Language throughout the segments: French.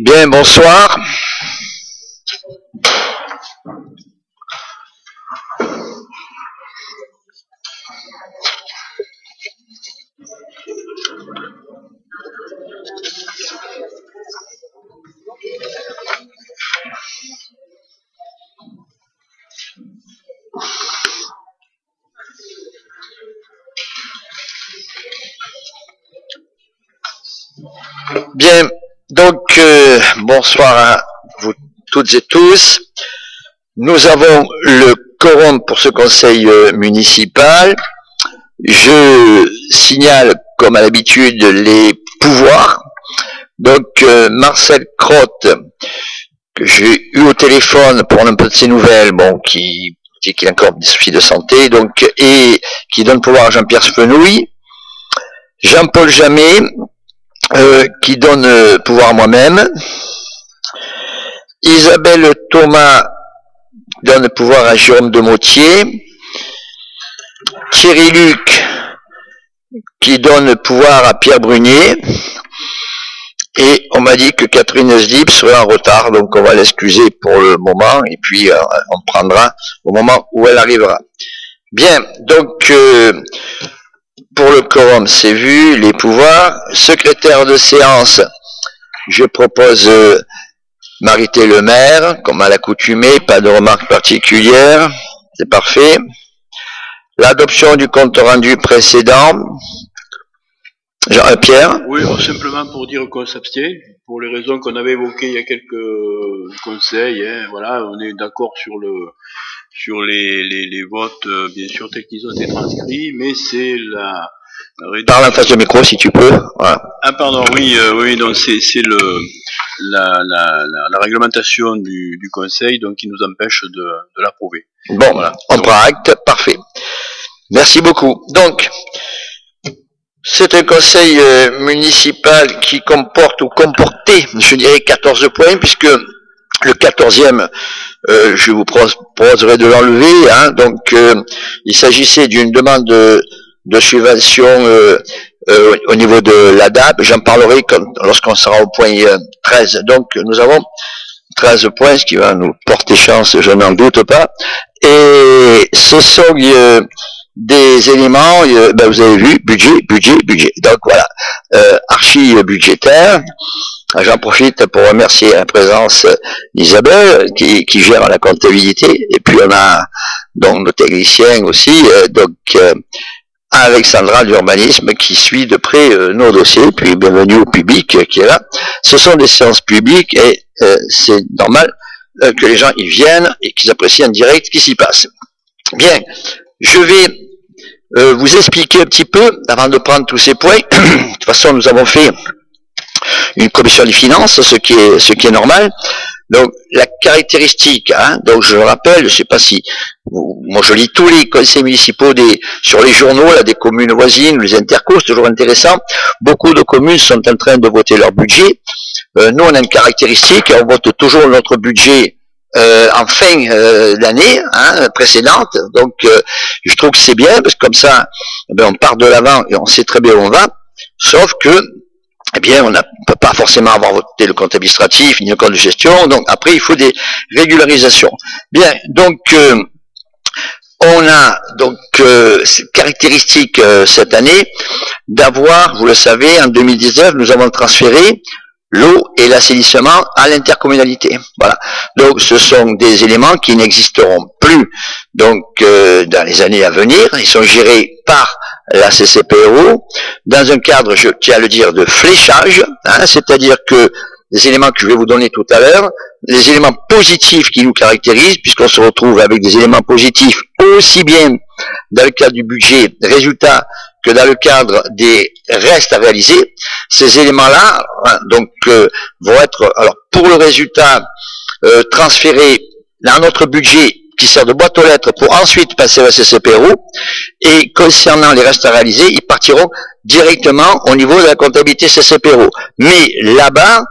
Bien, bonsoir. Bien, donc bonsoir à vous toutes et tous. Nous avons le quorum pour ce conseil municipal. Je signale, comme à l'habitude, les pouvoirs. Donc Marcel Crotte, que j'ai eu au téléphone pour un peu de ses nouvelles, bon, qui dit qu'il a encore des soucis de santé, donc, et qui donne pouvoir à Jean-Pierre Fenouil. Jean-Paul Jamet, qui donne pouvoir à moi-même. Isabelle Thomas donne pouvoir à Jérôme Demotier. Thierry Luc qui donne pouvoir à Pierre Brunier. Et on m'a dit que Catherine Slip serait en retard, donc on va l'excuser pour le moment, et puis on prendra au moment où elle arrivera. Bien, donc pour le quorum, c'est vu, les pouvoirs. Secrétaire de séance, je propose Marité Lemaire, comme à l'accoutumée, pas de remarques particulières, c'est parfait. L'adoption du compte rendu précédent, Jean-Pierre. Oui, simplement pour dire qu'on s'abstient, pour les raisons qu'on avait évoquées il y a quelques conseils, hein, voilà, on est d'accord sur les votes, bien sûr, tels qu'ils ont été transcrits, mais c'est la Parle en face du micro si tu peux. Voilà. Ah pardon, oui, donc c'est la réglementation du conseil, donc qui nous empêche de l'approuver. Bon, voilà. On prend acte, parfait. Merci beaucoup. Donc, c'est un conseil municipal qui comporte ou comportait, je dirais, 14 points, puisque le 14e, je vous proposerai de l'enlever. Hein, donc, il s'agissait d'une demande de subvention au niveau de l'ADAP. J'en parlerai lorsqu'on sera au point 13. Donc, nous avons 13 points, ce qui va nous porter chance, je n'en doute pas. Et ce sont des éléments, vous avez vu, budget. Donc voilà, archi budgétaire. J'en profite pour remercier la présence d'Isabelle qui gère la comptabilité. Et puis on a donc nos techniciens aussi, Alexandra d'Urbanisme qui suit de près nos dossiers. Puis bienvenue au public qui est là. Ce sont des séances publiques et c'est normal que les gens y viennent et qu'ils apprécient en direct ce qui s'y passe. Bien, je vais vous expliquer un petit peu, avant de prendre tous ces points. De toute façon, nous avons fait une commission des finances, ce qui est normal. Donc, la caractéristique, hein, donc je le rappelle, je sais pas si, moi je lis tous les conseils municipaux sur les journaux, là, des communes voisines, les intercos, c'est toujours intéressant. Beaucoup de communes sont en train de voter leur budget. Nous, on a une caractéristique, on vote toujours notre budget en fin d'année précédente, donc je trouve que c'est bien parce que comme ça, on part de l'avant et on sait très bien où on va. Sauf que, on ne peut pas forcément avoir voté le compte administratif ni le compte de gestion. Donc après, il faut des régularisations. Bien, donc on a donc cette caractéristique cette année d'avoir, vous le savez, en 2019, nous avons transféré l'eau et l'assainissement à l'intercommunalité. Voilà. Donc, ce sont des éléments qui n'existeront plus. Donc, dans les années à venir, ils sont gérés par la CCPRO dans un cadre, je tiens à le dire, de fléchage. Hein, c'est-à-dire que les éléments que je vais vous donner tout à l'heure, les éléments positifs qui nous caractérisent, puisqu'on se retrouve avec des éléments positifs aussi bien dans le cadre du budget résultat que dans le cadre des restes à réaliser, ces éléments-là, donc, vont être, alors, pour le résultat, transférés dans notre budget qui sert de boîte aux lettres pour ensuite passer à la CCPRO, et concernant les restes à réaliser, ils partiront directement au niveau de la comptabilité CCPRO. Mais là-bas,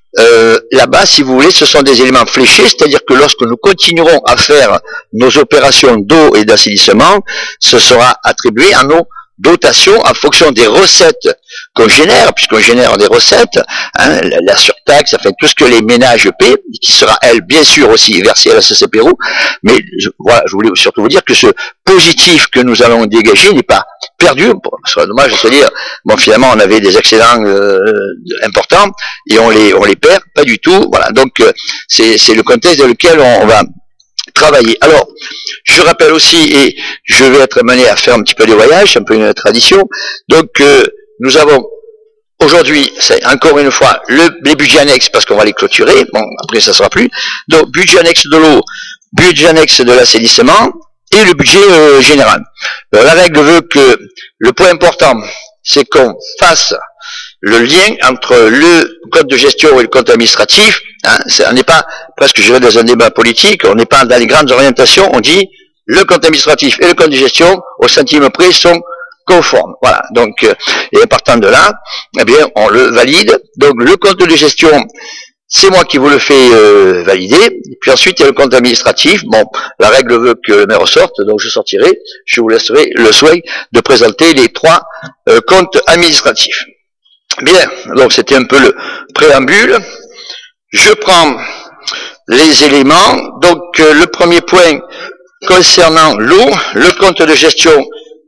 si vous voulez, ce sont des éléments fléchés, c'est-à-dire que lorsque nous continuerons à faire nos opérations d'eau et d'assainissement, ce sera attribué à nos dotation en fonction des recettes qu'on génère, puisqu'on génère des recettes, hein, la surtaxe, enfin tout ce que les ménages paient, qui sera, elle, bien sûr aussi versée à la CCPRO, mais voilà, je voulais surtout vous dire que ce positif que nous allons dégager n'est pas perdu. Ce serait dommage de se dire, bon, finalement, on avait des excédents importants et on les perd, pas du tout. Voilà, donc c'est le contexte dans lequel on va travailler. Alors, je rappelle aussi, et je vais être amené à faire un petit peu des voyages, un peu une tradition, donc nous avons aujourd'hui, c'est encore une fois, les budgets annexes, parce qu'on va les clôturer, bon, après ça sera plus, donc budget annexe de l'eau, budget annexe de l'assainissement, et le budget général. Alors, la règle veut que le point important, c'est qu'on fasse le lien entre le compte de gestion et le compte administratif. Hein, on n'est pas, presque je vais dans un débat politique, on n'est pas dans les grandes orientations, on dit le compte administratif et le compte de gestion, au centime près, sont conformes. Voilà, donc, et partant de là, eh bien, on le valide. Donc, le compte de gestion, c'est moi qui vous le fais valider. Et puis ensuite, il y a le compte administratif. Bon, la règle veut que le maire sorte, donc je sortirai. Je vous laisserai le soin de présenter les trois comptes administratifs. Bien, donc c'était un peu le préambule. Je prends les éléments. Donc, le premier point concernant l'eau, le compte de gestion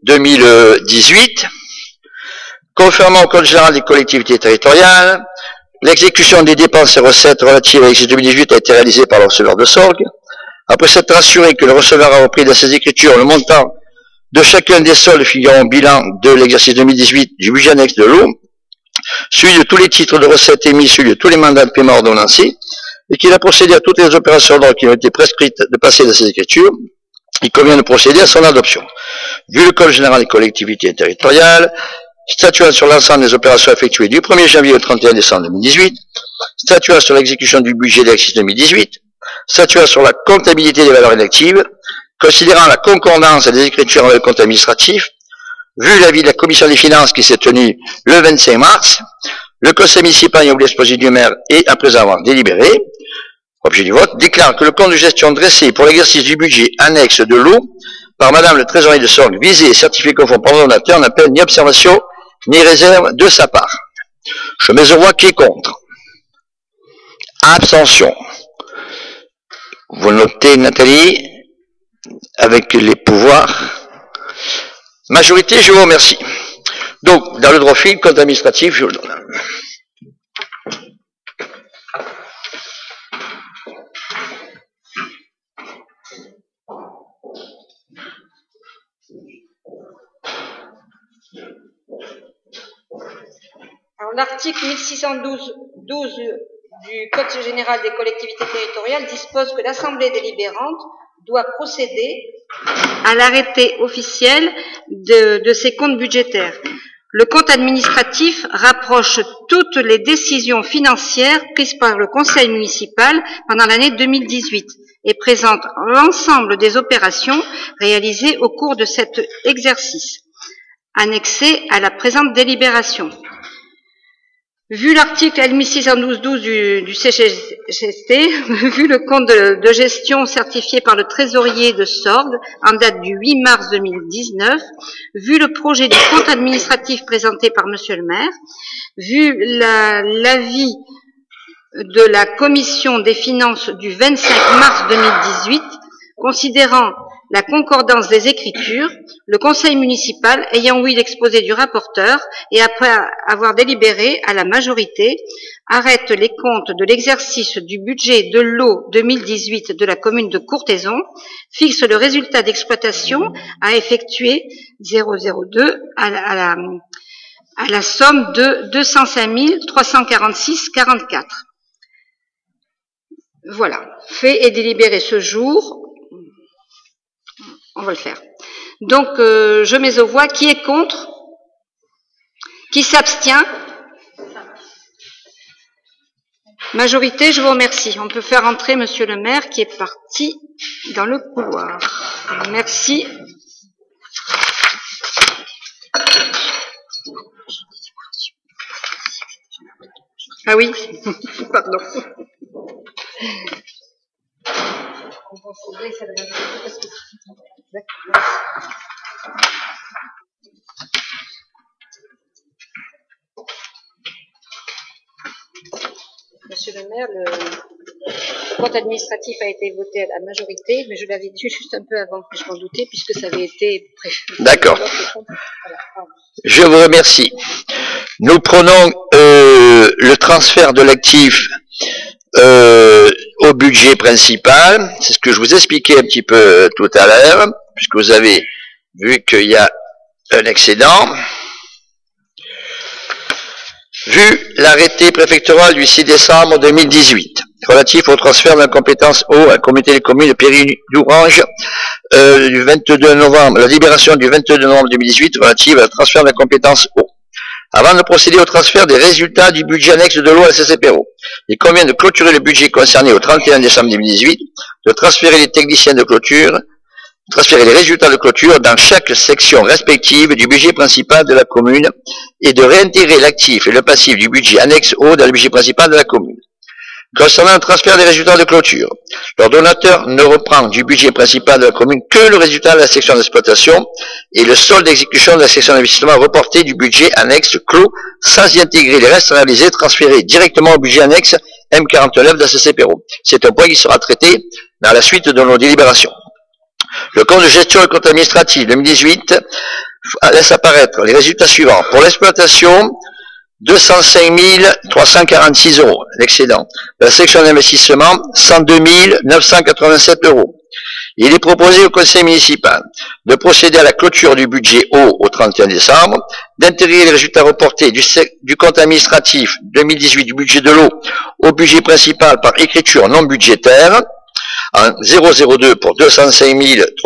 2018, conformément au compte général des collectivités territoriales, l'exécution des dépenses et recettes relatives à l'exercice 2018 a été réalisée par le receveur de Sorgues. Après s'être assuré que le receveur a repris dans ses écritures le montant de chacun des soldes figurant au bilan de l'exercice 2018 du budget annexe de l'eau, celui de tous les titres de recettes émis, celui de tous les mandats de paiement ordonnancés, et qu'il a procédé à toutes les opérations d'ordre qui ont été prescrites de passer dans ces écritures, il convient de procéder à son adoption. Vu le Code général des collectivités territoriales, statuant sur l'ensemble des opérations effectuées du 1er janvier au 31 décembre 2018, statuant sur l'exécution du budget de l'exercice 2018, statuant sur la comptabilité des valeurs inactives, considérant la concordance des écritures avec le compte administratif, vu l'avis de la commission des finances qui s'est tenue le 25 mars, le conseil municipal ayant oublié l'exposé du maire et après avoir délibéré, objet du vote, déclare que le compte de gestion dressé pour l'exercice du budget annexe de l'eau par Madame le trésorier de Sorgues, visé et certifié conforme par l'ordonnateur, n'appelle ni observation ni réserve de sa part. Je mets au voix qui est contre. Abstention. Vous notez, Nathalie, avec les pouvoirs. Majorité, je vous remercie. Donc, dans le droit fil, compte administratif, je vous le donne. Alors, l'article 1612 du Code général des collectivités territoriales dispose que l'Assemblée délibérante doit procéder à l'arrêté officiel de ses comptes budgétaires. Le compte administratif rapproche toutes les décisions financières prises par le conseil municipal pendant l'année 2018 et présente l'ensemble des opérations réalisées au cours de cet exercice, annexé à la présente délibération. Vu l'article L1612 du CGST, vu le compte de gestion certifié par le trésorier de Sorgues en date du 8 mars 2019, vu le projet du compte administratif présenté par Monsieur le maire, vu l'avis de la commission des finances du 25 mars 2018, considérant la concordance des écritures, le conseil municipal ayant ouï l'exposé du rapporteur et après avoir délibéré à la majorité, arrête les comptes de l'exercice du budget de l'eau 2018 de la commune de Courthézon, fixe le résultat d'exploitation à effectuer 002 à la somme de 205 346,44. Voilà, fait et délibéré ce jour. On va le faire. Donc, je mets aux voix. Qui est contre? Qui s'abstient? Majorité, je vous remercie. On peut faire entrer Monsieur le maire qui est parti dans le couloir. Merci. Ah oui, pardon. maire, le compte administratif a été voté à la majorité, mais je l'avais dit juste un peu avant que je m'en doutais, puisque ça avait été... D'accord. Voilà. Je vous remercie. Nous prenons le transfert de l'actif au budget principal. C'est ce que je vous expliquais un petit peu tout à l'heure, puisque vous avez vu qu'il y a un excédent. Vu l'arrêté préfectoral du 6 décembre 2018, relatif au transfert de la compétence eau à la communauté des communes de Péry-d'Ourange, du 22 novembre, la libération du 22 novembre 2018 relative à la transfert de la compétence eau. Avant de procéder au transfert des résultats du budget annexe de l'eau à la CCPERO, il convient de clôturer le budget concerné au 31 décembre 2018, de transférer les techniciens de clôture, transférer les résultats de clôture dans chaque section respective du budget principal de la commune et de réintégrer l'actif et le passif du budget annexe eau dans le budget principal de la commune. Concernant le transfert des résultats de clôture, l'ordonnateur ne reprend du budget principal de la commune que le résultat de la section d'exploitation et le solde d'exécution de la section d'investissement reporté du budget annexe clos sans y intégrer les restes réalisés transférés directement au budget annexe M49 de la CCPERO. C'est un point qui sera traité dans la suite de nos délibérations. Le compte de gestion et compte administratif 2018 laisse apparaître les résultats suivants. Pour l'exploitation, 205 346 euros, l'excédent. La section d'investissement, 102 987 euros. Il est proposé au conseil municipal de procéder à la clôture du budget eau au 31 décembre, d'intégrer les résultats reportés du compte administratif 2018 du budget de l'eau au budget principal par écriture non budgétaire, en 002 pour 205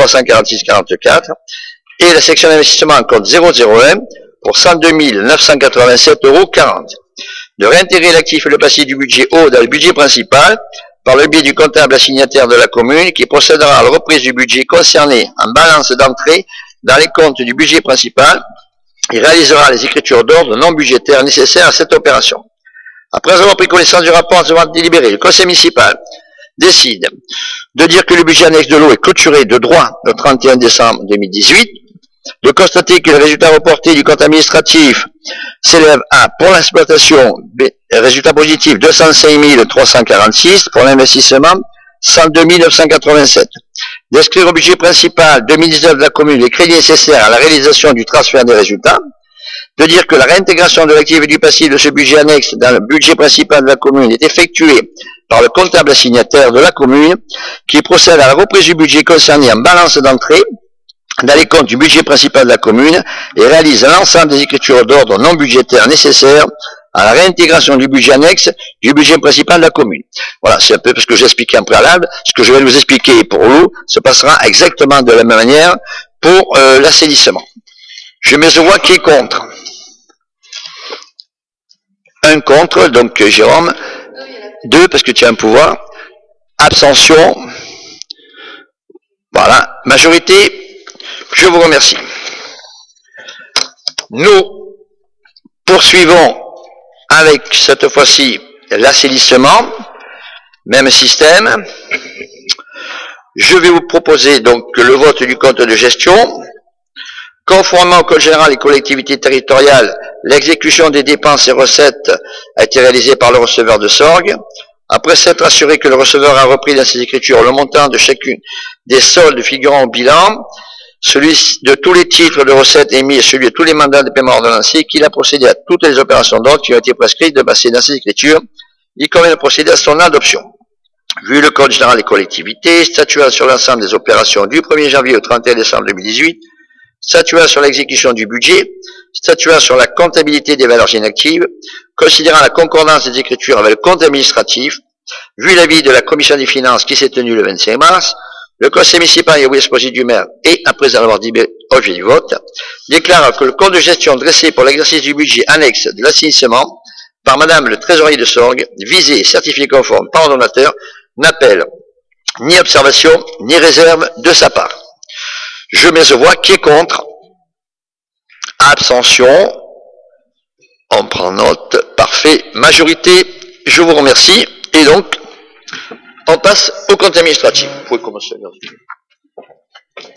346,44 et la section d'investissement en compte 001 pour 102 987,40 euros. De réintégrer l'actif et le passif du budget eau dans le budget principal par le biais du comptable assignataire de la commune qui procédera à la reprise du budget concerné en balance d'entrée dans les comptes du budget principal et réalisera les écritures d'ordre non budgétaires nécessaires à cette opération. Après avoir pris connaissance du rapport devant délibéré, le conseil municipal décide de dire que le budget annexe de l'eau est clôturé de droit le 31 décembre 2018, de constater que le résultat reporté du compte administratif s'élève à, pour l'exploitation, résultat positif 205 346, pour l'investissement 102 987, d'inscrire au budget principal 2019 de la commune les crédits nécessaires à la réalisation du transfert des résultats, de dire que la réintégration de l'actif et du passif de ce budget annexe dans le budget principal de la commune est effectuée par le comptable assignataire de la commune qui procède à la reprise du budget concerné en balance d'entrée dans les comptes du budget principal de la commune et réalise l'ensemble des écritures d'ordre non budgétaires nécessaires à la réintégration du budget annexe du budget principal de la commune. Voilà, c'est un peu ce que j'ai expliqué en préalable. Ce que je vais vous expliquer pour l'eau se passera exactement de la même manière pour l'assainissement. Je mets aux voix qui est contre. Un contre, donc Jérôme. 2 parce que tu as un pouvoir. Abstention. Voilà. Majorité. Je vous remercie. Nous poursuivons avec cette fois-ci l'assainissement. Même système. Je vais vous proposer donc le vote du compte de gestion. Conformément au Code général des collectivités territoriales, l'exécution des dépenses et recettes a été réalisée par le receveur de SORG. Après s'être assuré que le receveur a repris dans ses écritures le montant de chacune des soldes figurant au bilan, celui de tous les titres de recettes émis et celui de tous les mandats de paiement ordonnancés, qu'il a procédé à toutes les opérations d'ordre qui ont été prescrites de passer dans ses écritures, il convient de procéder à son adoption. Vu le Code général des collectivités, statuant sur l'ensemble des opérations du 1er janvier au 31 décembre 2018, statuant sur l'exécution du budget, statuant sur la comptabilité des valeurs inactives, considérant la concordance des écritures avec le compte administratif, vu l'avis de la commission des finances qui s'est tenue le 25 mars, le conseil municipal et l'exposé du maire et, après avoir dit objet du vote, déclare que le compte de gestion dressé pour l'exercice du budget annexe de l'assainissement par madame le trésorier de Sorgue, visé et certifié conforme par ordonnateur, n'appelle ni observation ni réserve de sa part. Je mets aux voix qui est contre. Abstention. On prend note. Parfait. Majorité. Je vous remercie. Et donc, on passe au compte administratif. Vous pouvez commencer à regarder.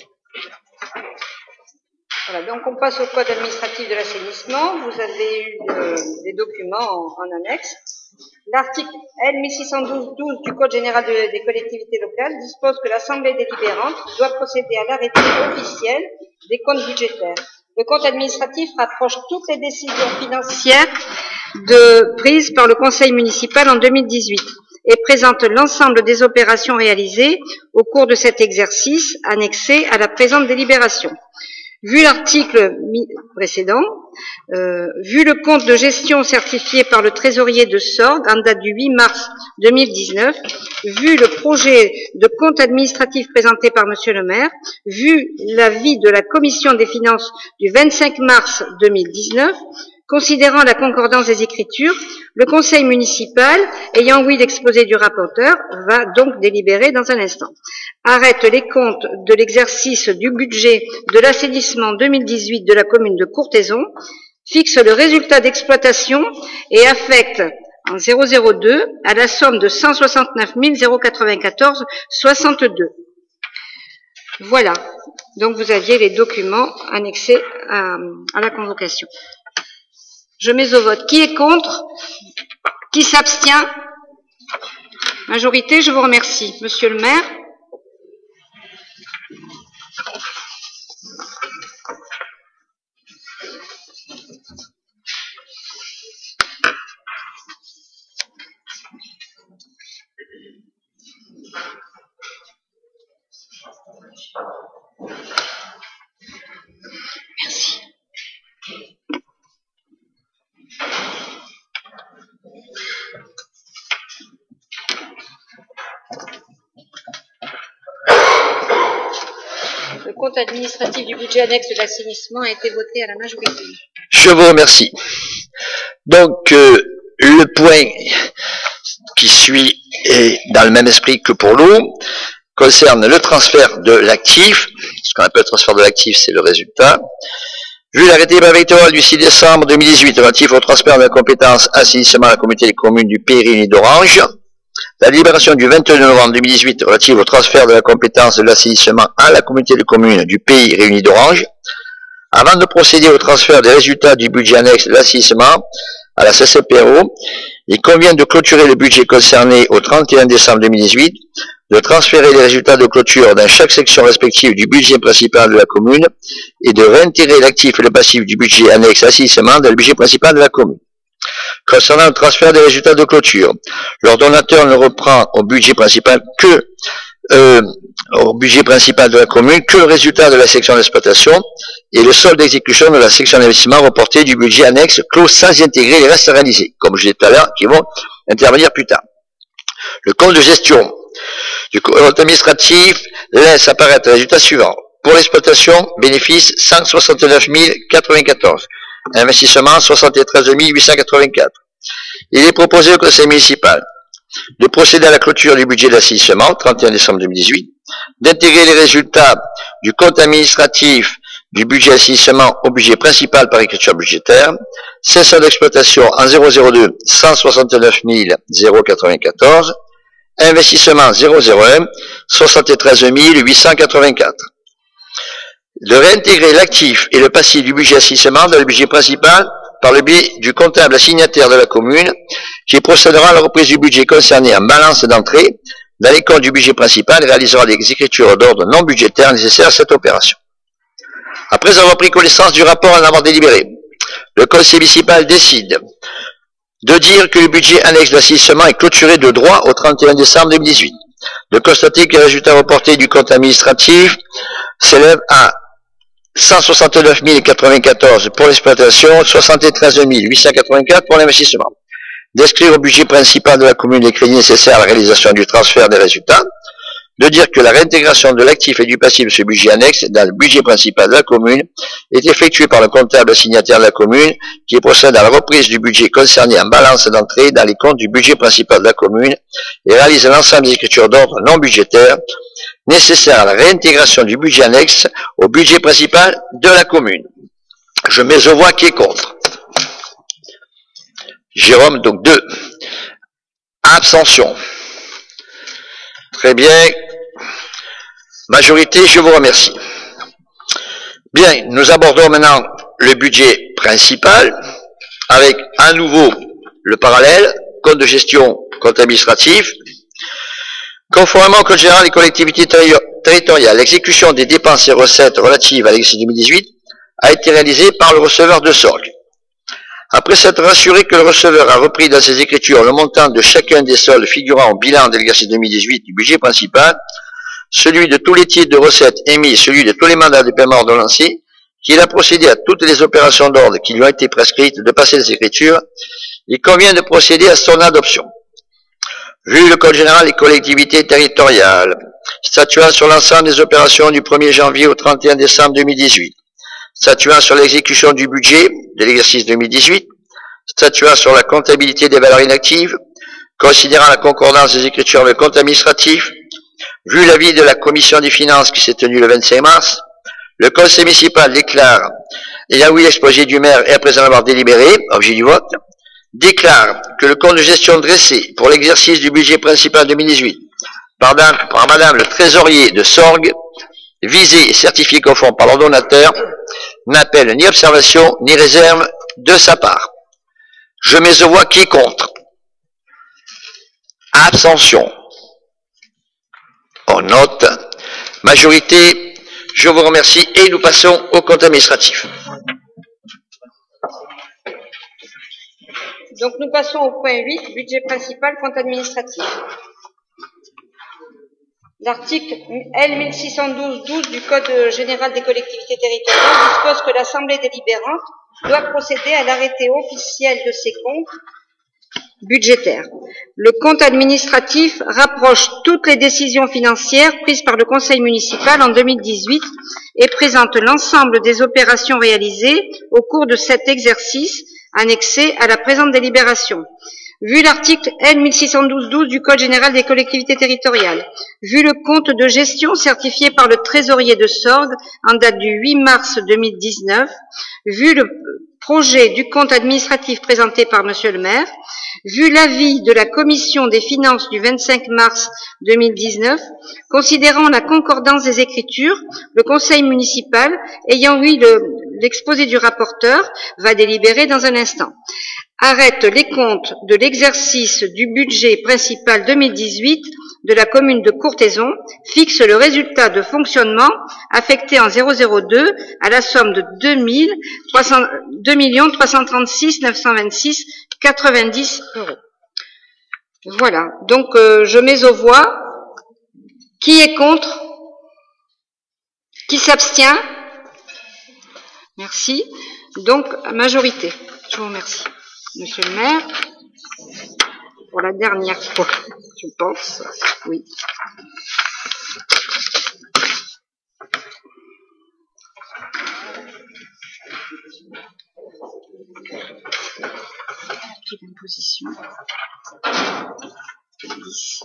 Voilà, donc on passe au code administratif de l'assainissement. Vous avez eu des documents en annexe. L'article L 1612-12 du Code général des collectivités locales dispose que l'Assemblée délibérante doit procéder à l'arrêté officiel des comptes budgétaires. Le compte administratif rapproche toutes les décisions financières prises par le Conseil municipal en 2018 et présente l'ensemble des opérations réalisées au cours de cet exercice annexé à la présente délibération. Vu l'article précédent, vu le compte de gestion certifié par le trésorier de Sorgues en date du 8 mars 2019, vu le projet de compte administratif présenté par Monsieur le maire, vu l'avis de la commission des finances du 25 mars 2019, considérant la concordance des écritures, le conseil municipal, ayant ouï l'exposé du rapporteur, va donc délibérer dans un instant. Arrête les comptes de l'exercice du budget de l'assainissement 2018 de la commune de Courthézon, fixe le résultat d'exploitation et affecte en 002 à la somme de 169 094,62. Voilà. Donc vous aviez les documents annexés à la convocation. Je mets au vote. Qui est contre? Qui s'abstient? Majorité, je vous remercie. Monsieur le maire. Merci. Le compte administratif du budget annexe de l'assainissement a été voté à la majorité. Je vous remercie. Donc, le point qui suit est dans le même esprit que pour l'eau, concerne le transfert de l'actif. Ce qu'on appelle le transfert de l'actif, c'est le résultat. Vu l'arrêté préfectoral du 6 décembre 2018 relatif au transfert de la compétence assainissement à la communauté des communes du Pays réuni d'Orange, la délibération du 22 novembre 2018 relative au transfert de la compétence de l'assainissement à la communauté de communes du Pays réuni d'Orange, avant de procéder au transfert des résultats du budget annexe de l'assainissement à la CCPRO, il convient de clôturer le budget concerné au 31 décembre 2018, de transférer les résultats de clôture dans chaque section respective du budget principal de la commune et de réintégrer l'actif et le passif du budget annexe assainissement dans le budget principal de la commune. Concernant le transfert des résultats de clôture, l'ordonnateur ne reprend au budget principal de la commune que le résultat de la section d'exploitation et le solde d'exécution de la section d'investissement reporté du budget annexe clos sans y intégrer les restes réalisés, comme je l'ai dit tout à l'heure, qui vont intervenir plus tard. Le compte de gestion du compte administratif laisse apparaître le résultat suivant. Pour l'exploitation, bénéfice 169 094. Investissement 73 884. Il est proposé au conseil municipal de procéder à la clôture du budget d'assainissement, 31 décembre 2018, d'intégrer les résultats du compte administratif du budget assainissement au budget principal par écriture budgétaire, cessation d'exploitation en 002 169 094, investissement 001 73 884. De réintégrer l'actif et le passif du budget assainissement dans le budget principal par le biais du comptable assignataire de la commune qui procédera à la reprise du budget concerné en balance d'entrée dans les comptes du budget principal et réalisera les écritures d'ordre non budgétaire nécessaires à cette opération. Après avoir pris connaissance du rapport en avoir délibéré, le conseil municipal décide de dire que le budget annexe d'assainissement est clôturé de droit au 31 décembre 2018, de constater que le résultat reporté du compte administratif s'élève à 169 094 pour l'exploitation, 73 884 pour l'investissement. D'inscrire au budget principal de la commune les crédits nécessaires à la réalisation du transfert des résultats. De dire que la réintégration de l'actif et du passif de ce budget annexe dans le budget principal de la commune est effectuée par le comptable assignataire de la commune qui procède à la reprise du budget concerné en balance d'entrée dans les comptes du budget principal de la commune et réalise l'ensemble des écritures d'ordre non budgétaires nécessaires à la réintégration du budget annexe au budget principal de la commune. Je mets aux voix qui est contre. Jérôme, donc 2. Abstention. Très bien. Majorité, je vous remercie. Bien, nous abordons maintenant le budget principal avec à nouveau le parallèle compte de gestion, compte administratif. Conformément au Code général des collectivités territoriales, l'exécution des dépenses et recettes relatives à l'exercice 2018 a été réalisée par le receveur de SORG. Après s'être rassuré que le receveur a repris dans ses écritures le montant de chacun des soldes figurant au bilan de l'exercice 2018 du budget principal, celui de tous les titres de recettes émis et celui de tous les mandats de paiement ordonnancés, qu'il a procédé à toutes les opérations d'ordre qui lui ont été prescrites de passer les écritures, il convient de procéder à son adoption. Vu le Code général des collectivités territoriales, statuant sur l'ensemble des opérations du 1er janvier au 31 décembre 2018, statuant sur l'exécution du budget de l'exercice 2018, statuant sur la comptabilité des valeurs inactives, considérant la concordance des écritures avec le compte administratif, vu l'avis de la Commission des finances qui s'est tenue le 25 mars, le Conseil municipal déclare, ayant ouï l'exposé du maire et après en avoir délibéré, objet du vote, déclare que le compte de gestion dressé pour l'exercice du budget principal 2018 par Madame le Trésorier de SORG, visé et certifié conforme par l'ordonnateur, n'appelle ni observation ni réserve de sa part. Je mets aux voix qui est contre. Abstention. On note. Majorité. Je vous remercie et nous passons au compte administratif. Donc nous passons au point 8, budget principal, compte administratif. L'article L1612-12 du Code général des collectivités territoriales dispose que l'Assemblée délibérante doit procéder à l'arrêté officiel de ses comptes budgétaires. Le compte administratif rapproche toutes les décisions financières prises par le Conseil municipal en 2018 et présente l'ensemble des opérations réalisées au cours de cet exercice annexé à la présente délibération. Vu l'article L1612-12 du Code général des collectivités territoriales, vu le compte de gestion certifié par le trésorier de SORG en date du 8 mars 2019, vu le projet du compte administratif présenté par Monsieur le maire, vu l'avis de la Commission des finances du 25 mars 2019, considérant la concordance des écritures, le Conseil municipal, ayant eu l'exposé du rapporteur, va délibérer dans un instant. Arrête les comptes de l'exercice du budget principal 2018 de la commune de Courthézon, fixe le résultat de fonctionnement affecté en 002 à la somme de 2 336 926 90 euros. Voilà, donc je mets aux voix. Qui est contre? Qui s'abstient? Merci. Donc, majorité. Je vous remercie. Monsieur le maire, pour la dernière fois, je pense, oui. Acquis d'imposition. 10.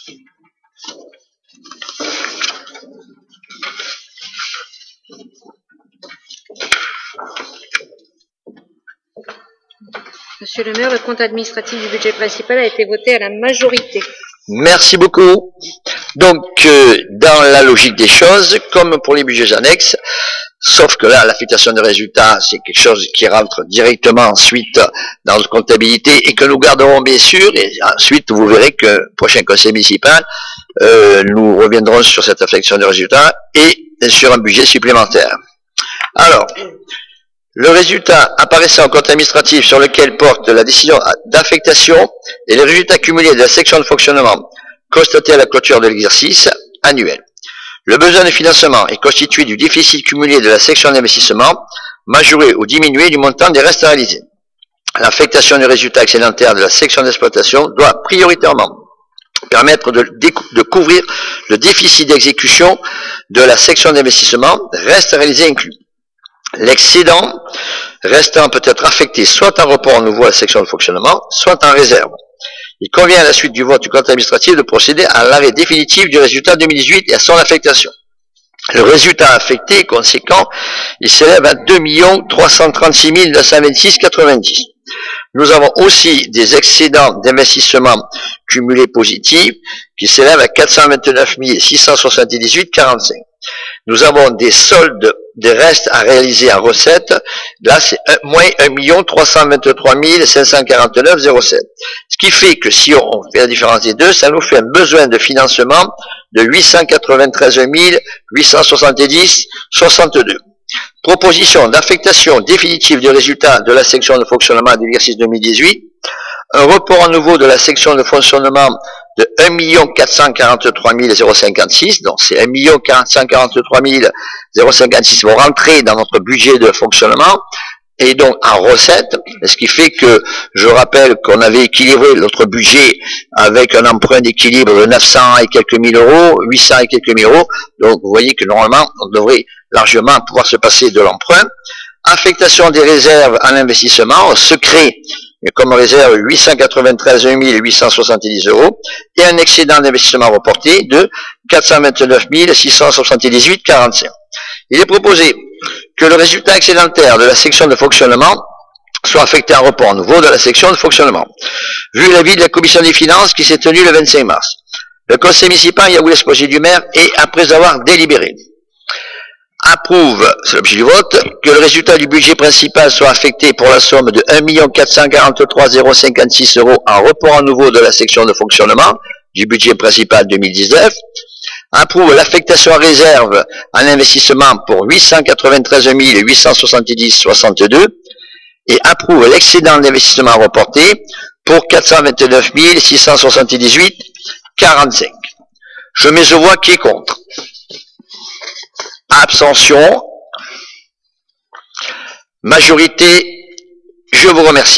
Monsieur le maire, le compte administratif du budget principal a été voté à la majorité. Merci beaucoup. Donc, dans la logique des choses, comme pour les budgets annexes, sauf que là, l'affectation des résultats, c'est quelque chose qui rentre directement ensuite dans notre comptabilité et que nous garderons bien sûr, et ensuite vous verrez que prochain conseil municipal, nous reviendrons sur cette affectation des résultats et sur un budget supplémentaire. Alors, le résultat apparaissant au compte administratif sur lequel porte la décision d'affectation et les résultats cumulés de la section de fonctionnement constatés à la clôture de l'exercice annuel. Le besoin de financement est constitué du déficit cumulé de la section d'investissement, majoré ou diminué du montant des restes réalisés. L'affectation du résultat excédentaire de la section d'exploitation doit prioritairement permettre de couvrir le déficit d'exécution de la section d'investissement, restes réalisés inclus. L'excédent restant peut être affecté soit en report nouveau à la section de fonctionnement, soit en réserve. Il convient à la suite du vote du compte administratif de procéder à l'arrêt définitif du résultat 2018 et à son affectation. Le résultat affecté est conséquent, il s'élève à 2 336 926 90. Nous avons aussi des excédents d'investissement cumulés positifs qui s'élèvent à 429 678 45. Nous avons des soldes, des restes à réaliser en recettes. Là, c'est moins 1 323 549,07. Ce qui fait que si on fait la différence des deux, ça nous fait un besoin de financement de 893 870,62. Proposition d'affectation définitive du résultat de la section de fonctionnement de l'exercice 2018. Un report à nouveau de la section de fonctionnement de 1 443 056, donc c'est 1 443 056 vont rentrer dans notre budget de fonctionnement, et donc en recette, ce qui fait que, je rappelle qu'on avait équilibré notre budget avec un emprunt d'équilibre de 900 et quelques mille euros, 800 et quelques mille euros, donc vous voyez que normalement, on devrait largement pouvoir se passer de l'emprunt. Affectation des réserves en investissement, on se crée comme réserve 893 870 euros, et un excédent d'investissement reporté de 429 678,45. Il est proposé que le résultat excédentaire de la section de fonctionnement soit affecté en report nouveau de la section de fonctionnement. Vu l'avis de la commission des finances qui s'est tenue le 25 mars, le conseil municipal y a voulu l'exposé du maire et, après avoir délibéré, approuve, c'est l'objet du vote, que le résultat du budget principal soit affecté pour la somme de 1 443 056 euros en report à nouveau de la section de fonctionnement du budget principal 2019, approuve l'affectation à réserve en investissement pour 893 870,62 et approuve l'excédent d'investissement reporté pour 429 678,45. Je mets aux voix qui est contre. Abstention. Majorité. Je vous remercie.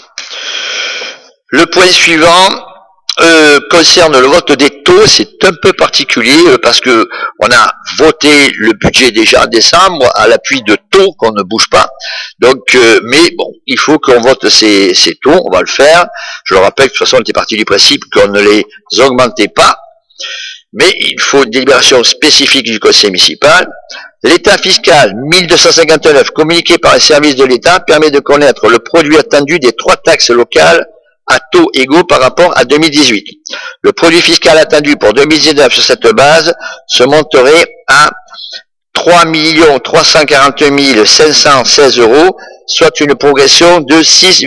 Le point suivant concerne le vote des taux. C'est un peu particulier parce que on a voté le budget déjà en décembre à l'appui de taux qu'on ne bouge pas. Donc, mais bon, il faut qu'on vote ces taux. On va le faire. Je le rappelle que de toute façon, on était parti du principe qu'on ne les augmentait pas. Mais il faut une délibération spécifique du conseil municipal. L'état fiscal 1259 communiqué par les services de l'État permet de connaître le produit attendu des 3 taxes locales à taux égaux par rapport à 2018. Le produit fiscal attendu pour 2019 sur cette base se monterait à 3 340 516 euros, soit une progression de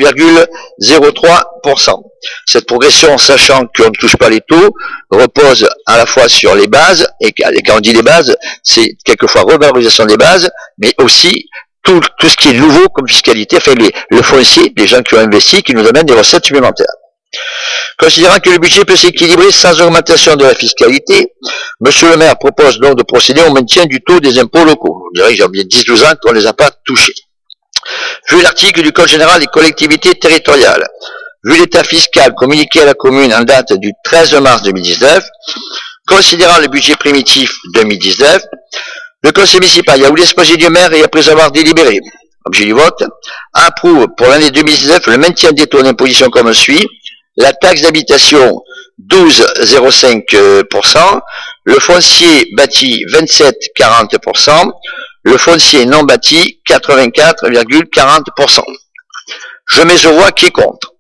6,03%. Cette progression, sachant qu'on ne touche pas les taux, repose à la fois sur les bases, et quand on dit les bases, c'est quelquefois revalorisation des bases, mais aussi tout ce qui est nouveau comme fiscalité, enfin le foncier, les gens qui ont investi, qui nous amènent des recettes supplémentaires. Considérant que le budget peut s'équilibrer sans augmentation de la fiscalité, Monsieur le maire propose donc de procéder au maintien du taux des impôts locaux. Je dirais que j'ai bien 10-12 ans qu'on ne les a pas touchés. Vu l'article du Code général des collectivités territoriales, vu l'état fiscal communiqué à la commune en date du 13 mars 2019, considérant le budget primitif 2019, le conseil municipal a voulu l'exposer du maire et après avoir délibéré, objet du vote, approuve pour l'année 2019 le maintien des taux d'imposition comme suit: la taxe d'habitation 12,05%, le foncier bâti 27,40%, le foncier non bâti 84,40%. Je mets aux voix qui est contre.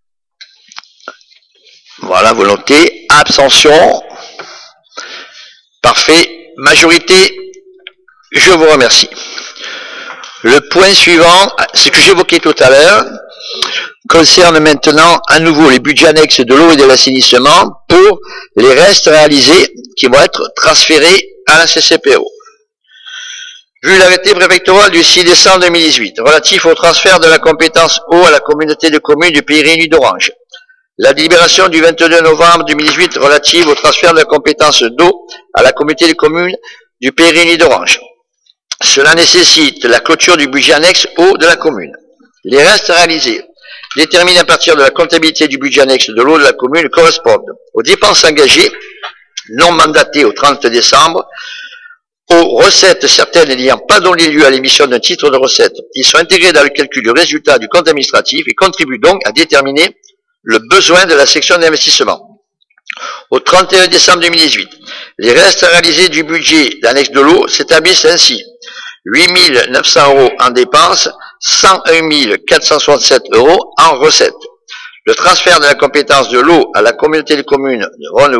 Voilà, volonté, abstention. Parfait, majorité, je vous remercie. Le point suivant, ce que j'évoquais tout à l'heure, concerne maintenant à nouveau les budgets annexes de l'eau et de l'assainissement pour les restes réalisés qui vont être transférés à la CCPO. Vu l'arrêté préfectoral du 6 décembre 2018 relatif au transfert de la compétence eau à la communauté de communes du Pays Réuni d'Orange, la délibération du 22 novembre 2018 relative au transfert de la compétence d'eau à la communauté de communes du Pays Réuni d'Orange. Cela nécessite la clôture du budget annexe eau de la commune. Les restes réalisés, déterminés à partir de la comptabilité du budget annexe de l'eau de la commune, correspondent aux dépenses engagées, non mandatées au 30 décembre, aux recettes certaines n'ayant pas donné lieu à l'émission d'un titre de recette. Ils sont intégrés dans le calcul du résultat du compte administratif et contribuent donc à déterminer le besoin de la section d'investissement. Au 31 décembre 2018, les restes réalisés du budget d'annexe de l'eau s'établissent ainsi: 8 900 euros en dépenses, 101 467 euros en recettes. Le transfert de la compétence de l'eau à la communauté de communes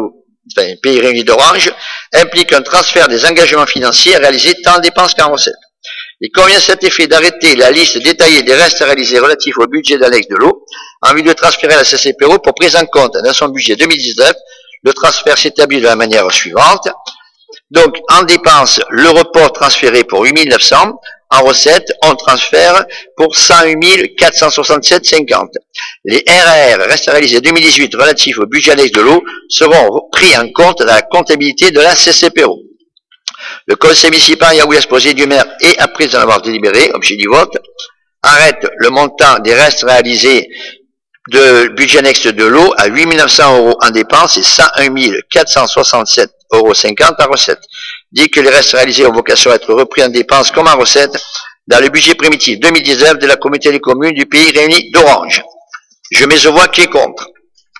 enfin, Pays Réunis d'Orange, implique un transfert des engagements financiers réalisés tant en dépenses qu'en recettes. Il convient à cet effet d'arrêter la liste détaillée des restes réalisés relatifs au budget d'annexe de l'eau, en vue de transférer à la CCPO pour prise en compte dans son budget 2019. Le transfert s'établit de la manière suivante. Donc, en dépenses, le report transféré pour 8 900, en recettes, on transfère pour 108 467,50. Les RR, restes réalisés 2018 relatifs au budget annexe de l'eau, seront pris en compte dans la comptabilité de la CCPO. Le conseil municipal ayant eu l'exposé du maire et après en avoir délibéré, objet du vote, arrête le montant des restes réalisés de budget annexe de l'eau à 8 900 € en dépenses et 101 467,50 € en recettes. Dit que les restes réalisés ont vocation à être repris en dépenses comme en recettes dans le budget primitif 2019 de la communauté des communes du Pays Réunis d'Orange. Je mets aux voix qui est contre.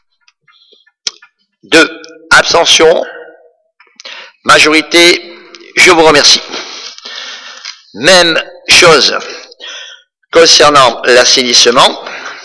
2. Abstention. Majorité. Je vous remercie. Même chose concernant l'assainissement.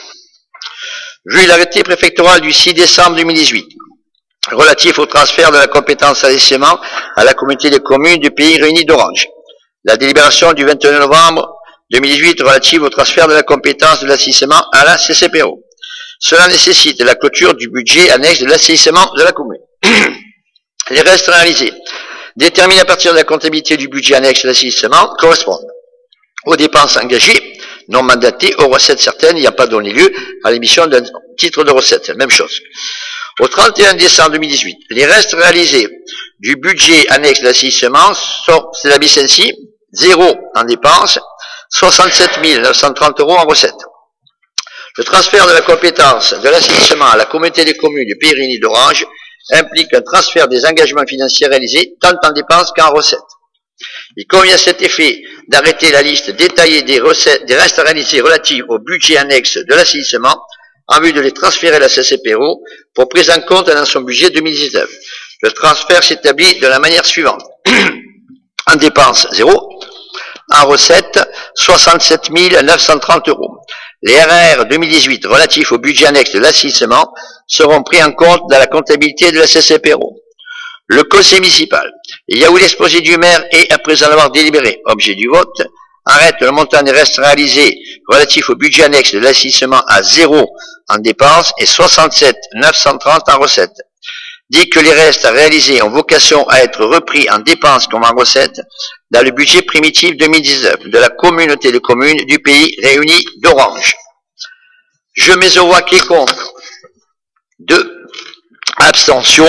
Vu l'arrêté préfectoral du 6 décembre 2018, relatif au transfert de la compétence assainissement à la communauté des communes du Pays Réunis d'Orange. La délibération du 21 novembre 2018 relative au transfert de la compétence de l'assainissement à la CCPO. Cela nécessite la clôture du budget annexe de l'assainissement de la commune. Les restes réalisés, déterminés à partir de la comptabilité du budget annexe de l'assainissement, correspondent aux dépenses engagées, non mandatées, aux recettes certaines n'ayant pas donné lieu à l'émission d'un titre de recette. Même chose. Au 31 décembre 2018, les restes réalisés du budget annexe de l'assainissement s'établissent ainsi 0 en dépenses, 67 930 € en recettes. Le transfert de la compétence de l'assainissement à la communauté des communes du Pays Réunis d'Orange implique un transfert des engagements financiers réalisés tant en dépenses qu'en recettes. Il convient à cet effet d'arrêter la liste détaillée des restes réalisés relatifs au budget annexe de l'assainissement en vue de les transférer à la CCPO pour prise en compte dans son budget 2019. Le transfert s'établit de la manière suivante. En dépenses, 0. En recettes, 67 930 €. Les RR 2018 relatifs au budget annexe de l'assainissement seront pris en compte dans la comptabilité de la CCPO. Le conseil municipal, ayant eu l'exposé du maire et après en avoir délibéré, objet du vote, arrête le montant des restes réalisés relatifs au budget annexe de l'assainissement à 0 en dépenses et 67 930 en recettes. Dit que les restes réalisés ont vocation à être repris en dépenses comme en recettes dans le budget primitif 2019 de la communauté de communes du Pays Réunis d'Orange. Je mets aux voix qui est contre. 2. Abstention.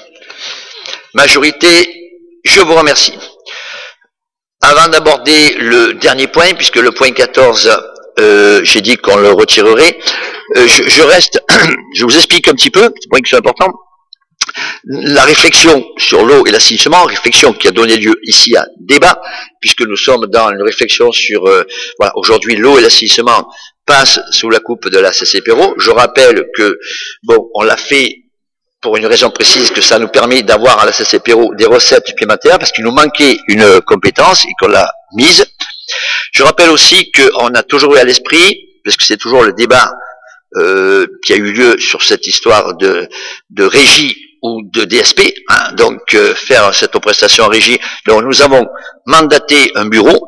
Majorité. Je vous remercie. Avant d'aborder le dernier point, puisque le point 14, j'ai dit qu'on le retirerait, je reste, je vous explique un petit peu, c'est point qui est important. La réflexion sur l'eau et l'assainissement, réflexion qui a donné lieu ici à débat, puisque nous sommes dans une réflexion sur, voilà, aujourd'hui l'eau et l'assainissement passent sous la coupe de la CCPO. Je rappelle que, bon, on l'a fait pour une raison précise, que ça nous permet d'avoir à la CCPO des recettes supplémentaires, parce qu'il nous manquait une compétence et qu'on l'a mise. Je rappelle aussi qu'on a toujours eu à l'esprit, parce que c'est toujours le débat qui a eu lieu sur cette histoire de régie ou de DSP, hein, donc faire cette prestation en régie. Donc nous avons mandaté un bureau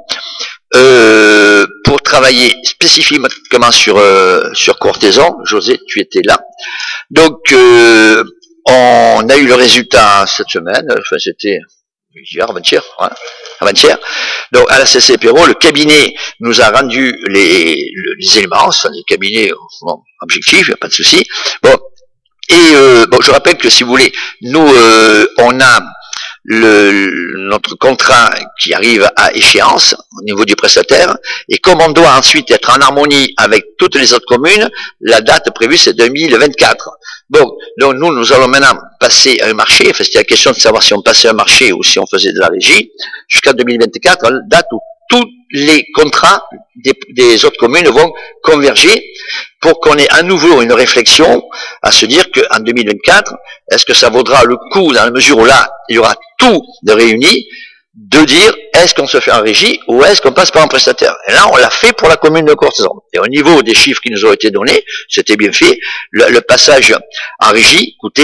pour travailler spécifiquement sur Courthézon. José, tu étais là. Donc on a eu le résultat cette semaine, enfin c'était hier, avant-hier. Donc à la CCPO, le cabinet nous a rendu les éléments, ce sont des cabinets objectifs, il n'y a pas de souci. Bon, et bon, je rappelle que si vous voulez, nous on a notre contrat qui arrive à échéance au niveau du prestataire, et comme on doit ensuite être en harmonie avec toutes les autres communes, la date prévue c'est 2024. Bon, donc nous allons maintenant passer à un marché, enfin c'était la question de savoir si on passait un marché ou si on faisait de la régie, jusqu'à 2024, date où tous les contrats des autres communes vont converger pour qu'on ait à nouveau une réflexion à se dire qu'en 2024, est-ce que ça vaudra le coup, dans la mesure où là, il y aura tout de réuni, de dire est-ce qu'on se fait en régie ou est-ce qu'on passe par un prestataire. Et là, on l'a fait pour la commune de Courthézon. Et au niveau des chiffres qui nous ont été donnés, c'était bien fait. Le passage en régie coûtait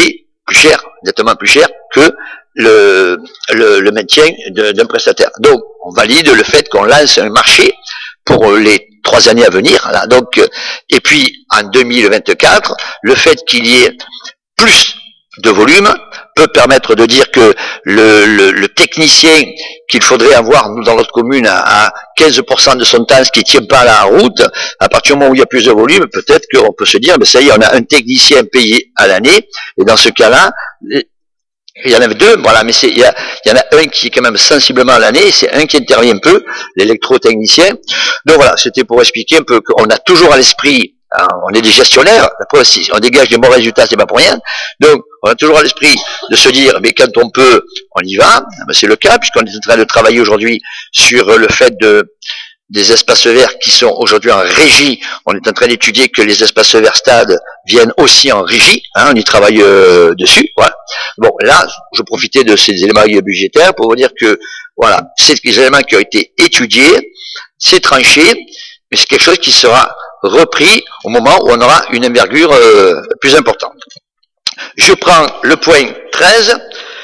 plus cher, nettement plus cher que le maintien d'un prestataire. Donc, on valide le fait qu'on lance un marché pour les 3 années à venir. Là. Donc, et puis, en 2024, le fait qu'il y ait plus de volume peut permettre de dire que le technicien qu'il faudrait avoir, nous, dans notre commune, à 15% de son temps, ce qui ne tient pas la route, à partir du moment où il y a plus de volume, peut-être qu'on peut se dire, mais ça y est, on a un technicien payé à l'année, et dans ce cas-là, il y en a 2, voilà, mais il y en a un qui est quand même sensiblement à l'année, c'est un qui intervient un peu, l'électrotechnicien. Donc voilà, c'était pour expliquer un peu qu'on a toujours à l'esprit, hein, on est des gestionnaires, après si on dégage des bons résultats, c'est pas pour rien. Donc on a toujours à l'esprit de se dire, mais quand on peut, on y va. C'est le cas, puisqu'on est en train de travailler aujourd'hui sur le fait des espaces verts qui sont aujourd'hui en régie. On est en train d'étudier que les espaces verts stades viennent aussi en régie, hein, on y travaille dessus. Voilà. Bon, là, je profitais de ces éléments budgétaires pour vous dire que, voilà, c'est des éléments qui ont été étudiés, c'est tranché, mais c'est quelque chose qui sera repris au moment où on aura une envergure plus importante. Je prends le point 13.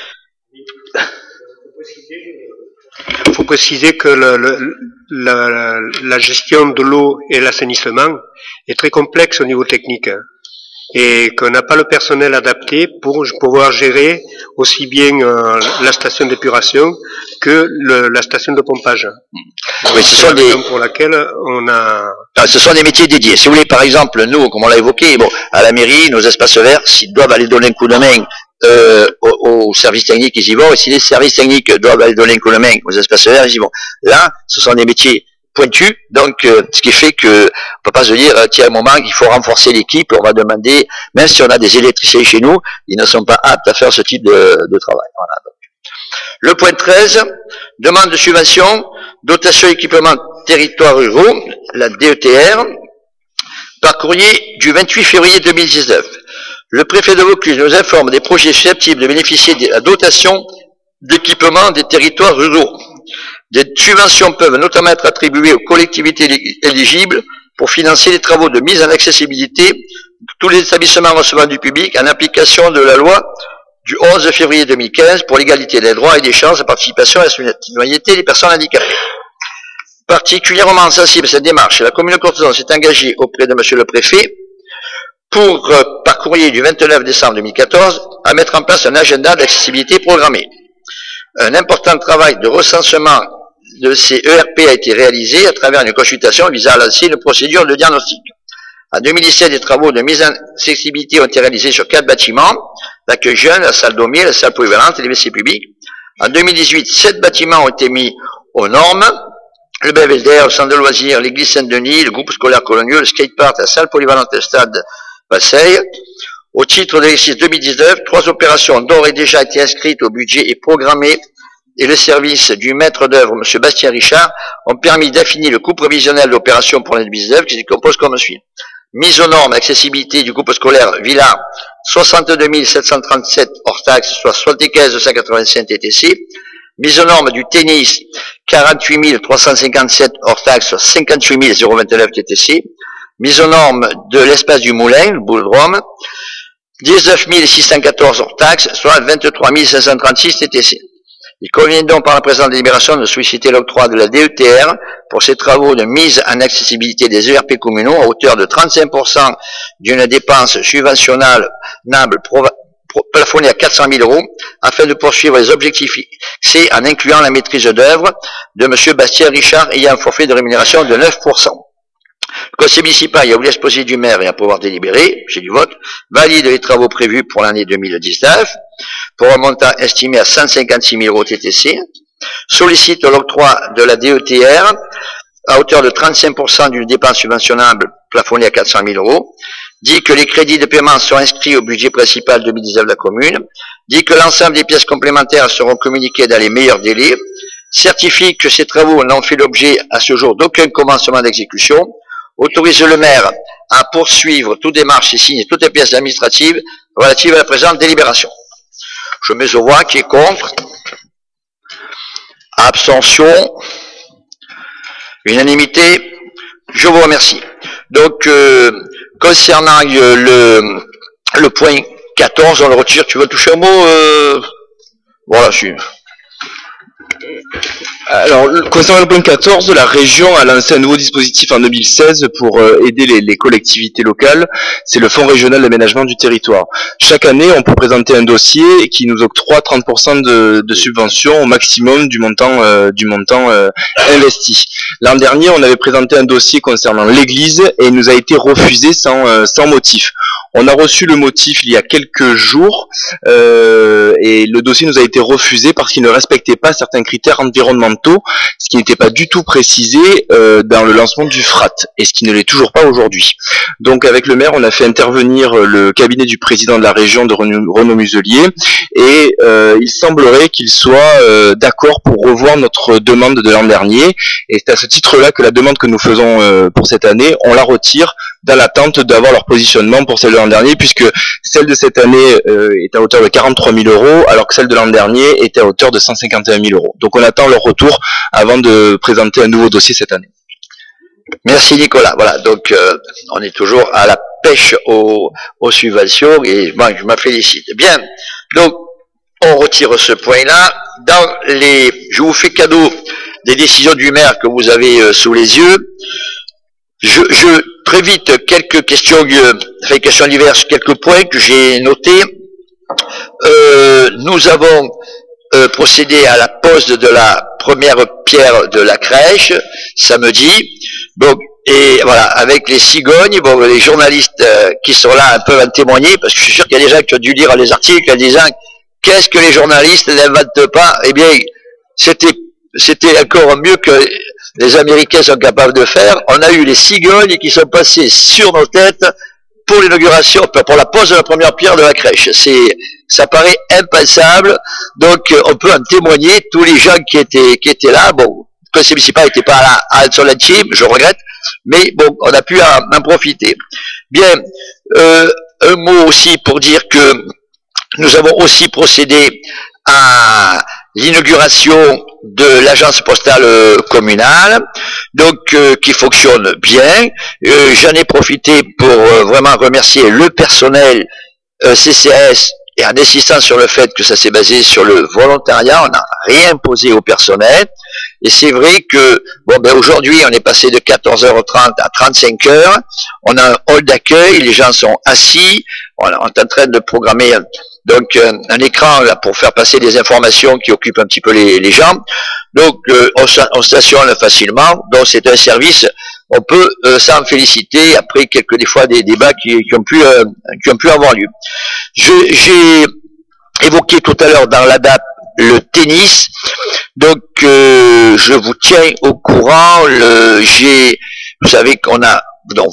Il faut préciser que la gestion de l'eau et l'assainissement est très complexe au niveau technique et qu'on n'a pas le personnel adapté pour pouvoir gérer aussi bien la station d'épuration que la station de pompage. Oui, ce sont des... pour laquelle on a... ce sont des métiers dédiés. Si vous voulez, par exemple, nous, comme on l'a évoqué, bon, à la mairie, nos espaces verts, s'ils doivent aller donner un coup de main aux services techniques, ils y vont. Et si les services techniques doivent aller donner un coup de main aux espaces verts, ils y vont. Là, ce sont des métiers pointus, donc ce qui fait que on peut pas se dire, tiens, à un moment, il faut renforcer l'équipe, on va demander, même si on a des électriciens chez nous, ils ne sont pas aptes à faire ce type de travail. Voilà, donc. Le point 13, demande de subvention, dotation équipement territoires ruraux, la DETR, par courrier du 28 février 2019. Le préfet de Vaucluse nous informe des projets susceptibles de bénéficier de la dotation d'équipement des territoires ruraux. Des subventions peuvent notamment être attribuées aux collectivités éligibles pour financer les travaux de mise en accessibilité de tous les établissements recevant du public en application de la loi du 11 février 2015 pour l'égalité des droits et des chances de participation à la citoyenneté des personnes handicapées. Particulièrement sensible à cette démarche, la commune de Courtezan s'est engagée auprès de monsieur le préfet pour, par courrier du 29 décembre 2014, à mettre en place un agenda d'accessibilité programmé. Un important travail de recensement de ces ERP a été réalisé à travers une consultation visant à lancer une procédure de diagnostic. En 2017, des travaux de mise en accessibilité ont été réalisés sur 4 bâtiments, l'accueil jeune, la salle d'homier, la salle polyvalente et les WC publics. En 2018, 7 bâtiments ont été mis aux normes, le Belvédère, le centre de loisirs, l'église Saint-Denis, le groupe scolaire colonial, le skatepark, la salle polyvalente et le stade Passeille. Au titre de l'exercice 2019, 3 opérations ont d'ores et déjà été inscrites au budget et programmées, et le service du maître d'œuvre, M. Bastien Richard, ont permis d'affiner le coût prévisionnel de l'opération pour l'année 2019, qui se compose comme suit. Mise aux normes, accessibilité du groupe scolaire Villard, 62 737 hors taxes, soit 75 285 TTC. Mise aux normes du tennis, 48 357 hors taxes, soit 58 029 TTC. Mise aux normes de l'espace du Moulin, le boulodrome, 19 614 hors taxes, soit 23 536 TTC. Il convient donc par la présente délibération de solliciter l'octroi de la DETR pour ces travaux de mise en accessibilité des ERP communaux à hauteur de 35% d'une dépense subventionnable plafonnée à 400 000 € afin de poursuivre les objectifs fixés en incluant la maîtrise d'œuvre de M. Bastien Richard ayant un forfait de rémunération de 9%. Le conseil municipal, ayant voulu l'exposé du maire et à pouvoir délibérer, j'ai du vote, valide les travaux prévus pour l'année 2019 pour un montant estimé à 156 000 € TTC, sollicite l'octroi de la DETR à hauteur de 35% d'une dépense subventionnable plafonnée à 400 000 €, dit que les crédits de paiement sont inscrits au budget principal 2019 de la commune, dit que l'ensemble des pièces complémentaires seront communiquées dans les meilleurs délais, certifie que ces travaux n'ont fait l'objet à ce jour d'aucun commencement d'exécution, autorise le maire à poursuivre toute démarche et signer toutes les pièces administratives relatives à la présente délibération. Je mets aux voix qui est contre. Abstention. Unanimité. Je vous remercie. Donc, concernant le point 14, on le retire. Tu veux toucher un mot Voilà, je suis... Alors, concernant le point 14, la région a lancé un nouveau dispositif en 2016 pour aider les collectivités locales. C'est le Fonds régional d'aménagement du territoire. Chaque année, on peut présenter un dossier qui nous octroie 30% de subvention au maximum du montant investi. L'an dernier, on avait présenté un dossier concernant l'église et il nous a été refusé sans motif. On a reçu le motif il y a quelques jours et le dossier nous a été refusé parce qu'il ne respectait pas certains critères environnementaux, ce qui n'était pas du tout précisé dans le lancement du FRAT et ce qui ne l'est toujours pas aujourd'hui. Donc avec le maire, on a fait intervenir le cabinet du président de la région de Renaud Muselier et il semblerait qu'il soit d'accord pour revoir notre demande de l'an dernier et c'est à ce titre-là que la demande que nous faisons pour cette année, on la retire dans l'attente d'avoir leur positionnement pour celle de l'an dernier, puisque celle de cette année est à hauteur de 43 000 € alors que celle de l'an dernier était à hauteur de 151 000 €. Donc on attend leur retour avant de présenter un nouveau dossier cette année. Merci Nicolas. Voilà, donc on est toujours à la pêche aux subventions et bon, je m'en félicite. Bien, donc on retire ce point-là. Je vous fais cadeau des décisions du maire que vous avez sous les yeux. Je très vite quelques questions diverses, quelques points que j'ai notés. Nous avons procédé à la pose de la première pierre de la crèche samedi. Donc, et voilà, avec les cigognes, bon, les journalistes qui sont là peuvent en témoigner, parce que je suis sûr qu'il y a des gens qui ont dû lire les articles en disant qu'est-ce que les journalistes n'inventent pas. Eh bien, c'était encore mieux que les Américains sont capables de faire. On a eu les cigognes qui sont passées sur nos têtes pour l'inauguration, pour la pose de la première pierre de la crèche. Ça paraît impensable. Donc, on peut en témoigner. Tous les gens qui étaient là, bon, le conseil municipal n'était pas là à son intime, je regrette, mais bon, on a pu en profiter. Bien, un mot aussi pour dire que nous avons aussi procédé à l'inauguration de l'agence postale communale, donc qui fonctionne bien. J'en ai profité pour vraiment remercier le personnel CCAS et en insistant sur le fait que ça s'est basé sur le volontariat, on n'a rien imposé au personnel. Et c'est vrai que bon ben aujourd'hui on est passé de 14h30 à 35h, on a un hall d'accueil, les gens sont assis, on est en train de programmer donc un écran là pour faire passer des informations qui occupent un petit peu les gens. Donc on stationne facilement, donc c'est un service, on peut s'en féliciter après des fois des débats qui ont pu avoir lieu. J'ai évoqué tout à l'heure dans l'ADAP le tennis, donc je vous tiens au courant. Vous savez qu'on a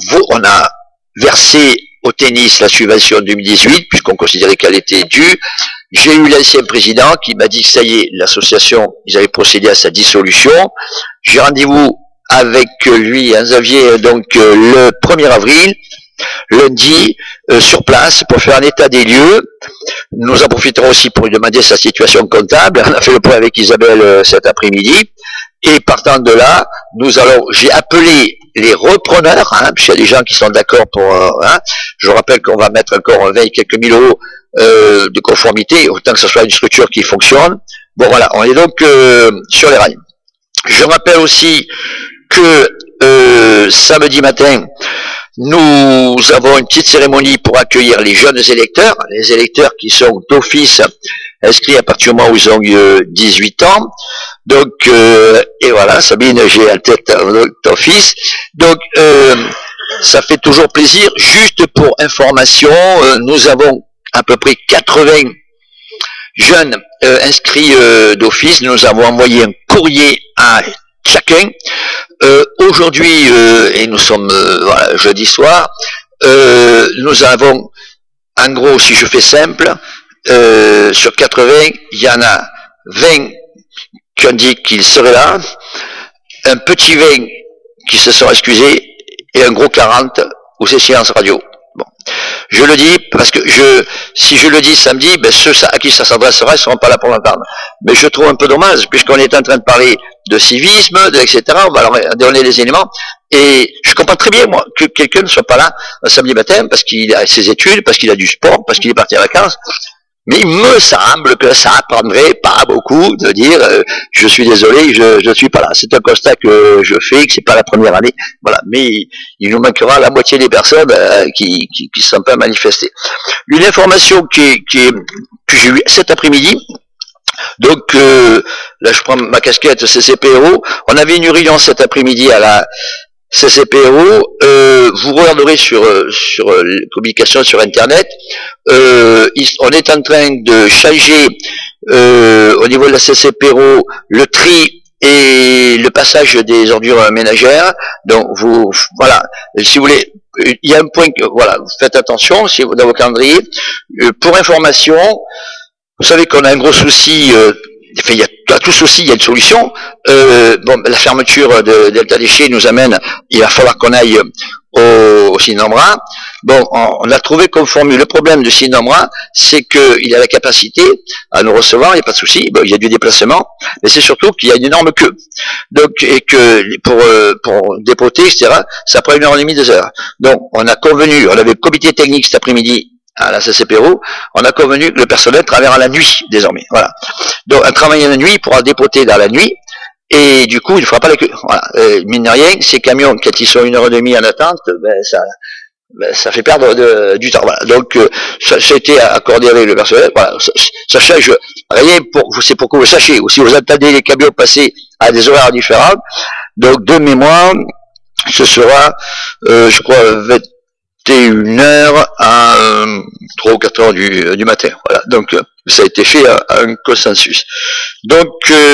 versé au tennis la subvention 2018 puisqu'on considérait qu'elle était due. J'ai eu l'ancien président qui m'a dit que ça y est, l'association, ils avaient procédé à sa dissolution. J'ai rendez-vous avec lui en janvier, donc le 1er avril, lundi, sur place, pour faire un état des lieux. Nous en profiterons aussi pour lui demander sa situation comptable. On a fait le point avec Isabelle cet après-midi. Et partant de là, j'ai appelé les repreneurs, puisqu'il y a des gens qui sont d'accord pour, je rappelle qu'on va mettre encore 20 et quelques mille euros de conformité, autant que ce soit une structure qui fonctionne. Bon voilà, on est donc sur les rails. Je rappelle aussi que samedi matin, nous avons une petite cérémonie pour accueillir les jeunes électeurs, les électeurs qui sont d'office inscrits à partir du moment où ils ont eu 18 ans. Donc, et voilà, Sabine, j'ai en tête ton fils. Donc, ça fait toujours plaisir. Juste pour information, nous avons à peu près 80 jeunes inscrits d'office. Nous avons envoyé un courrier à chacun. Aujourd'hui, et nous sommes jeudi soir, nous avons, en gros, si je fais simple, sur 80, il y en a 20 qui ont dit qu'ils seraient là, un petit 20 qui se sont excusés, et un gros 40 où c'est silence radio. Bon. Je le dis parce que si je le dis samedi, ben ceux à qui ça s'adressera, ils seront pas là pour l'entendre. Mais je trouve un peu dommage, puisqu'on est en train de parler de civisme, etc. On va leur donner les éléments. Et je comprends très bien, moi, que quelqu'un ne soit pas là un samedi matin parce qu'il a ses études, parce qu'il a du sport, parce qu'il est parti en vacances. Mais il me semble que ça apprendrait pas beaucoup de dire je suis désolé, je ne suis pas là. C'est un constat que je fais, que c'est pas la première année. Voilà. Mais il nous manquera la moitié des personnes qui ne sont pas manifestées. Une information que j'ai eue cet après-midi. Donc là je prends ma casquette CCPRO. On avait une réunion cet après-midi à la CCPRO, vous regarderez sur les communications sur Internet, on est en train de changer au niveau de la CCPRO le tri et le passage des ordures ménagères. Donc voilà, si vous voulez, il y a un point que, voilà, faites attention si vous dans vos calendriers. Pour information, vous savez qu'on a un gros souci. Enfin, il y a tout souci, il y a une solution. La fermeture de Delta Déchets nous amène, il va falloir qu'on aille au Sinomra. Bon, on a trouvé comme formule. Le problème de Sinomra, c'est qu'il a la capacité à nous recevoir, il n'y a pas de souci. Bon, il y a du déplacement, mais c'est surtout qu'il y a une énorme queue. Donc, et que pour dépoter, etc., ça prend 1h30, 2 heures. Donc, on a convenu, on avait le comité technique cet après-midi à la CCPRO, on a convenu que le personnel travaillera la nuit, désormais. Voilà. Donc, un travail la nuit pourra dépoter dans la nuit, et du coup, il ne fera pas la queue. Voilà. Mine de rien, ces camions, quand ils sont 1h30 en attente, ça fait perdre du temps. Voilà. Donc, ça a été accordé avec le personnel. Voilà. Ça change rien c'est pour que vous sachiez. Ou si vous entendez les camions passer à des horaires différents, donc, de mémoire, ce sera, je crois, 21h à 3 ou 4 heures du matin. Voilà. Donc, ça a été fait à un consensus. Donc,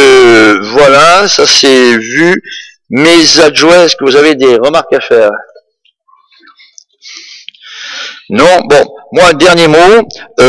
voilà, ça c'est vu. Mes adjoints, est-ce que vous avez des remarques à faire? Non? Bon, moi, un dernier mot.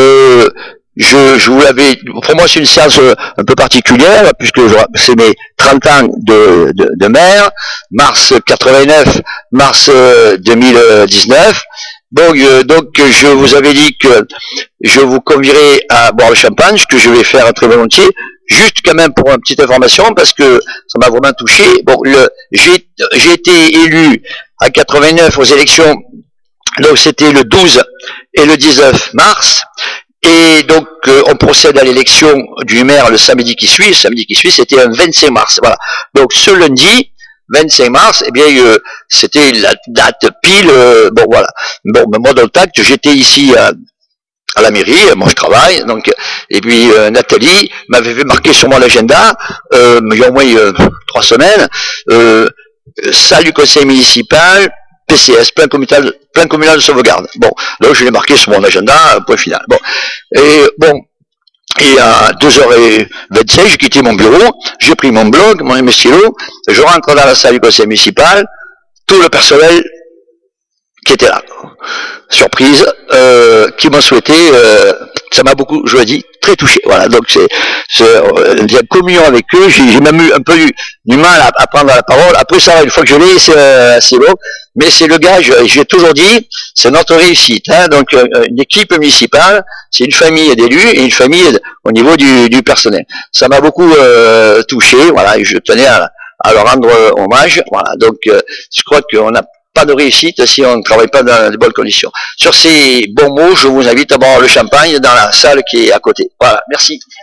Je vous l'avais, pour moi c'est une séance un peu particulière, puisque c'est mes 30 ans de maire, mars 89, mars 2019. Bon, donc je vous avais dit que je vous convierai à boire le champagne, ce que je vais faire très volontiers, juste quand même pour une petite information, parce que ça m'a vraiment touché. Bon, j'ai été élu à 89 aux élections, donc c'était le 12 et le 19 mars. Et donc, on procède à l'élection du maire le samedi qui suit. Le samedi qui suit, c'était un 25 mars. Voilà. Donc, ce lundi, 25 mars, eh bien, c'était la date pile. Bon, voilà. Bon, moi, dans le tact, j'étais ici à la mairie. Moi, je travaille. Donc, et puis, Nathalie m'avait fait marquer sur mon agenda, il y a au moins 3 semaines, salle du conseil municipal, PCS, plan communal de sauvegarde. Bon, donc je l'ai marqué sur mon agenda, point final. Bon, et à 2h25, j'ai quitté mon bureau, j'ai pris mon blog, mon stylo, je rentre dans la salle du conseil municipal, tout le personnel qui était là. Surprise, qui m'ont souhaité, ça m'a beaucoup, je le dis, très touché. Voilà, donc j'ai communion avec eux, j'ai même eu un peu du mal à prendre la parole. Après ça, une fois que je l'ai, c'est assez long. Mais c'est le gage, j'ai toujours dit, c'est notre réussite. Hein, donc une équipe municipale, c'est une famille d'élus et une famille au niveau du personnel. Ça m'a beaucoup touché, voilà, et je tenais à leur rendre hommage. Voilà, donc je crois qu'on n'a pas de réussite si on ne travaille pas dans de bonnes conditions. Sur ces bons mots, je vous invite à boire le champagne dans la salle qui est à côté. Voilà, merci.